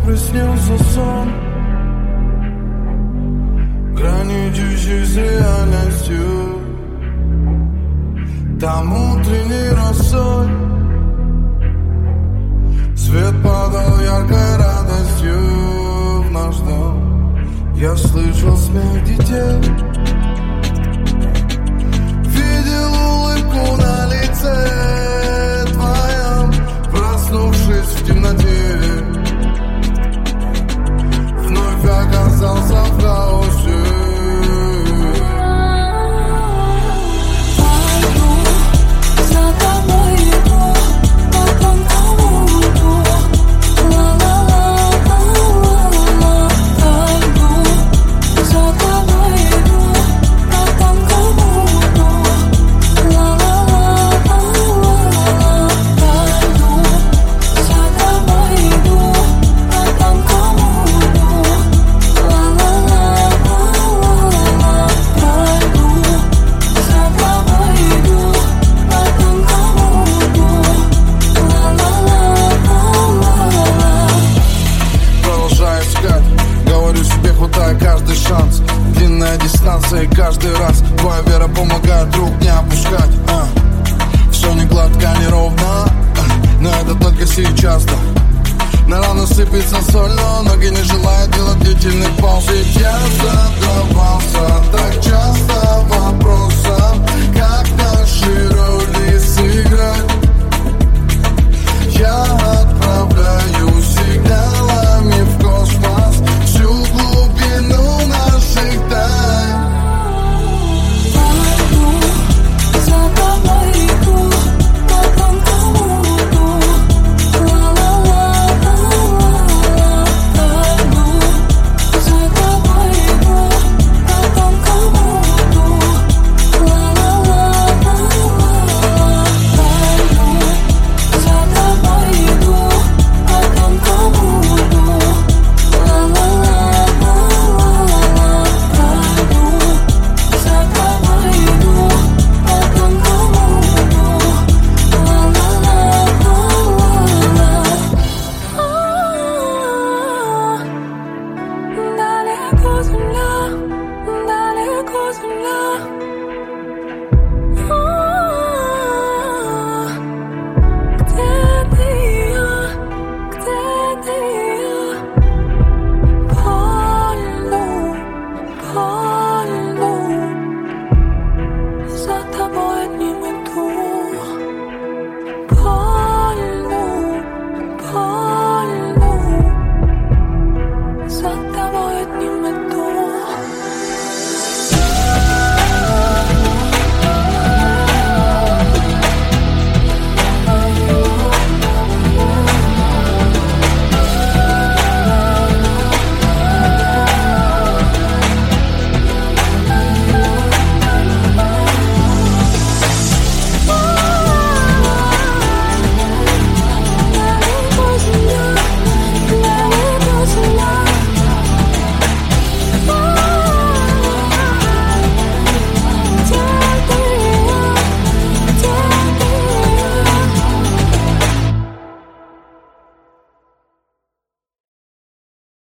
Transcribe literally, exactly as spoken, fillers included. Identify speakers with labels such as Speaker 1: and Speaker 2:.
Speaker 1: приснился сон, граничащий с реальностью. Там утренней росой свет падал яркой радостью в наш дом. Я слышал смех детей, видел улыбку на лице твоем, проснувшись в темноте, вновь оказался в хаосе. Каждый шанс, длинная дистанция, и каждый раз твоя вера помогает рук не опускать. а. Все не гладко, не ровно, а. но это только сейчас, да. На рану сыпется соль, но ноги не желают делать длительных пауз. Ведь я задавался так часто вопросом, как наши